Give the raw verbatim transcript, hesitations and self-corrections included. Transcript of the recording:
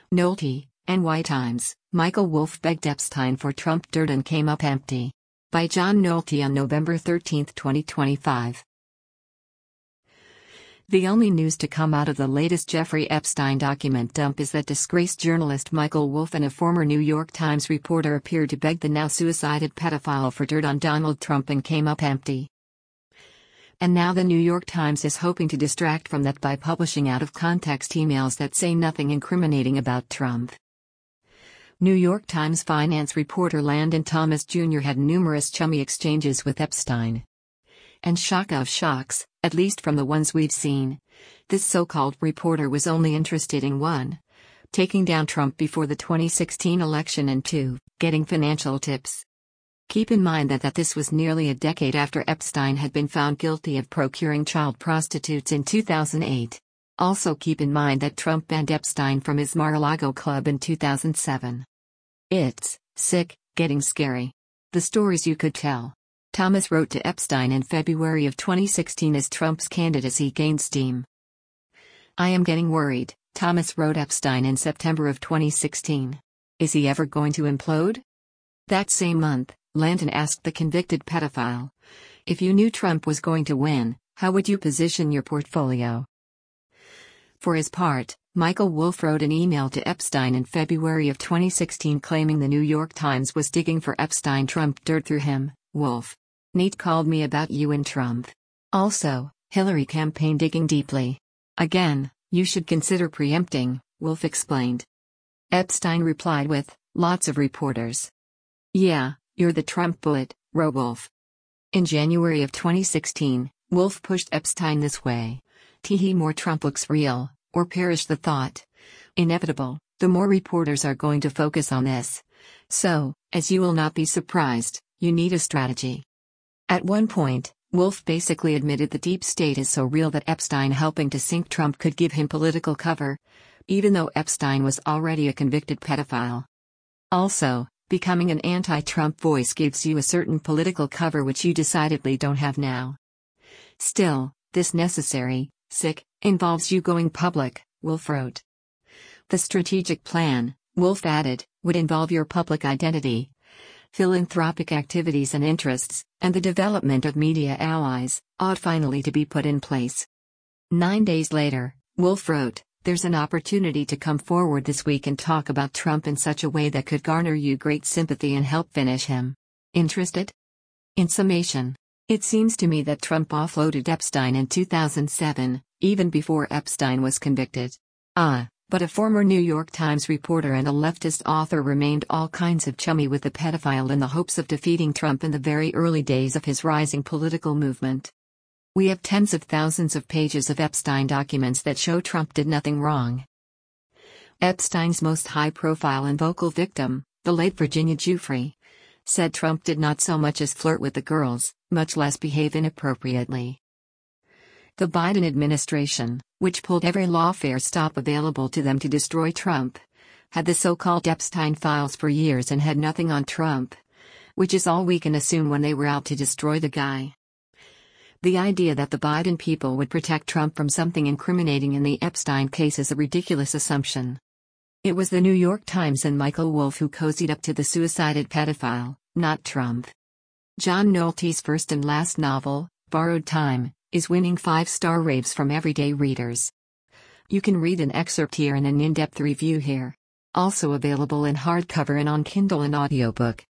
Nolte, N Y Times, Michael Wolff begged Epstein for Trump dirt and came up empty. By John Nolte on November thirteenth, twenty twenty-five. The only news to come out of the latest Jeffrey Epstein document dump is that disgraced journalist Michael Wolff and a former New York Times reporter appeared to beg the now suicided pedophile for dirt on Donald Trump and came up empty. And now the New York Times is hoping to distract from that by publishing out-of-context emails that say nothing incriminating about Trump. New York Times finance reporter Landon Thomas Junior had numerous chummy exchanges with Epstein. And shock of shocks, at least from the ones we've seen, this so-called reporter was only interested in one, taking down Trump before the twenty sixteen election, and two, getting financial tips. Keep in mind that, that this was nearly a decade after Epstein had been found guilty of procuring child prostitutes in two thousand eight. Also keep in mind that Trump banned Epstein from his Mar-a-Lago club in two thousand seven. It's sick, getting scary. The stories you could tell. Thomas wrote to Epstein in February of twenty sixteen as Trump's candidacy gained steam. I am getting worried, Thomas wrote Epstein in September of twenty sixteen. Is he ever going to implode? That same month, Landon asked the convicted pedophile, if you knew Trump was going to win, how would you position your portfolio? For his part, Michael Wolff wrote an email to Epstein in February of twenty sixteen claiming the New York Times was digging for Epstein Trump dirt through him. Wolff. Nate called me about you and Trump. Also, Hillary campaign digging deeply. Again, you should consider preempting, Wolff explained. Epstein replied with, lots of reporters. Yeah, you're the Trump bullet, wrote Wolff. In January of twenty sixteen, Wolff pushed Epstein this way. Teehee, more Trump looks real, or perish the thought. Inevitable, the more reporters are going to focus on this. So, as you will not be surprised, you need a strategy. At one point, Wolff basically admitted the deep state is so real that Epstein helping to sink Trump could give him political cover, even though Epstein was already a convicted pedophile. Also, becoming an anti-Trump voice gives you a certain political cover which you decidedly don't have now. Still, this necessary, sick, involves you going public, Wolff wrote. The strategic plan, Wolff added, would involve your public identity, philanthropic activities and interests, and the development of media allies, ought finally to be put in place. Nine days later, Wolff wrote, there's an opportunity to come forward this week and talk about Trump in such a way that could garner you great sympathy and help finish him. Interested? In summation, it seems to me that Trump offloaded Epstein in two thousand seven, even before Epstein was convicted. Ah. But a former New York Times reporter and a leftist author remained all kinds of chummy with the pedophile in the hopes of defeating Trump in the very early days of his rising political movement. We have tens of thousands of pages of Epstein documents that show Trump did nothing wrong. Epstein's most high-profile and vocal victim, the late Virginia Giuffre, said Trump did not so much as flirt with the girls, much less behave inappropriately. The Biden administration, which pulled every lawfare stop available to them to destroy Trump, had the so-called Epstein files for years and had nothing on Trump, which is all we can assume when they were out to destroy the guy. The idea that the Biden people would protect Trump from something incriminating in the Epstein case is a ridiculous assumption. It was the New York Times and Michael Wolff who cozied up to the suicided pedophile, not Trump. John Nolte's first and last novel, Borrowed Time, is winning five-star raves from everyday readers. You can read an excerpt here and an in-depth review here. Also available in hardcover and on Kindle and audiobook.